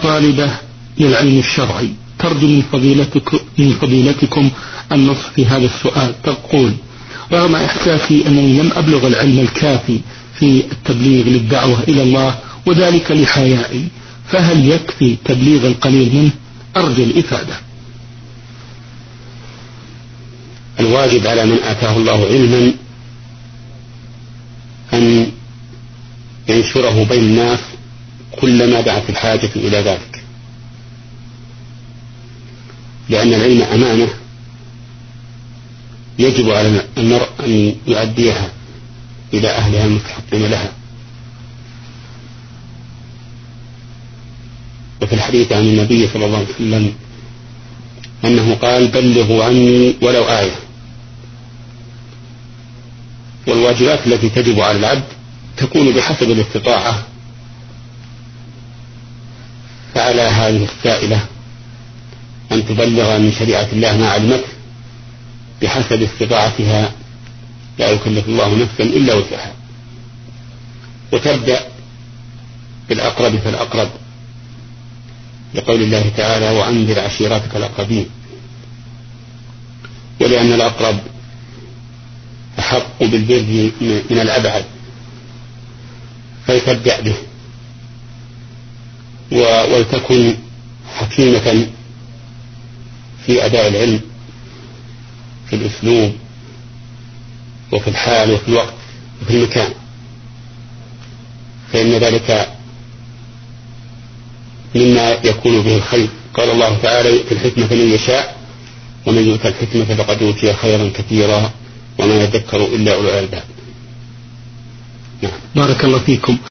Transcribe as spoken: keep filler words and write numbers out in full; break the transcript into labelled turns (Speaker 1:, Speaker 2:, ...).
Speaker 1: طالبة للعلم الشرعي ترجو من فضيلتكم, من فضيلتكم النصح في هذا السؤال. تقول: رغم إحساسي أنني لم أبلغ العلم الكافي في التبليغ للدعوة إلى الله وذلك لحيائي، فهل يكفي تبليغ القليل منه؟ أرجو الإفادة.
Speaker 2: الواجب على من آتاه الله علما أن ينشره بين الناس كلما دعت الحاجة إلى ذلك، لأن العلم أمانة يجب على المرء أن يؤديها إلى أهلها المستحقين لها. وفي الحديث عن النبي صلى الله عليه وسلم أنه قال: بلغوا عني ولو آية. والواجبات التي تجب على العبد تكون بحسب الاستطاعة، فعلى هذه السائلة أن تبلغ من شريعة الله ما علمته بحسب استطاعتها، لا يكلف الله نفسا إلا وسعها، وتبدأ بالأقرب فالأقرب، لقول الله تعالى: وأنذر عشيرتك الأقربين، ولأن الأقرب أحق بالبر من الأبعد، فلتبدأ به، ولتكن حكيمة في أداء العلم في الأسلوب وفي الحال وفي الوقت وفي المكان، فإن ذلك مما يكون به الخير. قال الله تعالى: يؤتي الحكمة من يشاء ومن يؤت الحكمة فقد أوتي خيرا كثيرا وما يذكر إلا أولو الألباب.
Speaker 1: بارك الله فيكم.